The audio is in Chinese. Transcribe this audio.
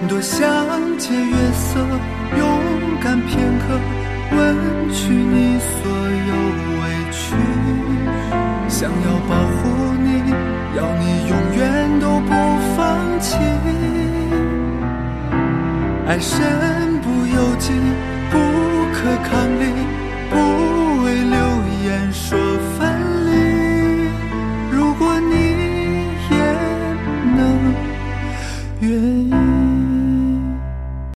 多想借月色，勇敢片刻，吻去你所有委屈。想要保护你，要你永远都不放弃。爱身不由己，不可抗力，不为流言说